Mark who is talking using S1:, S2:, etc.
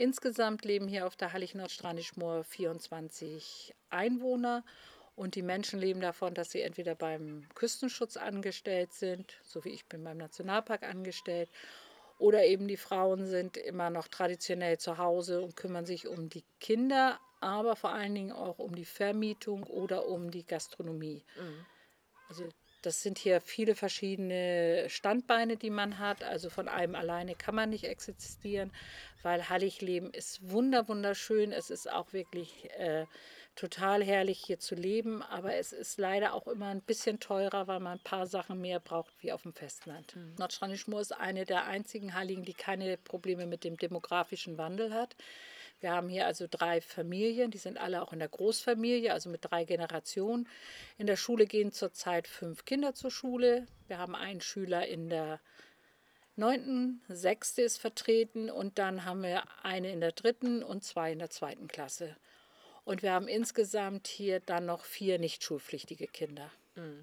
S1: Insgesamt leben hier auf der Hallig-Nordstranichmoor 24 Einwohner und die Menschen leben davon, dass sie entweder beim Küstenschutz angestellt sind, so wie ich bin beim Nationalpark angestellt, oder eben die Frauen sind immer noch traditionell zu Hause und kümmern sich um die Kinder, aber vor allen Dingen auch um die Vermietung oder um die Gastronomie.
S2: Mhm.
S1: Also das sind hier viele verschiedene Standbeine, die man hat. Also von einem alleine kann man nicht existieren, weil Halligleben ist wunderschön. Es ist auch wirklich total herrlich hier zu leben, aber es ist leider auch immer ein bisschen teurer, weil man ein paar Sachen mehr braucht wie auf dem Festland.
S2: Mhm.
S1: Nordstranichmoor ist eine der einzigen Halligen, die keine Probleme mit dem demografischen Wandel hat. Wir haben hier also 3 Familien, die sind alle auch in der Großfamilie, also mit 3 Generationen. In der Schule gehen zurzeit 5 Kinder zur Schule. Wir haben einen Schüler in der 9., 6. ist vertreten und dann haben wir eine in der 3. und 2 in der 2. Klasse. Und wir haben insgesamt hier dann noch 4 nicht schulpflichtige Kinder.
S2: Mhm.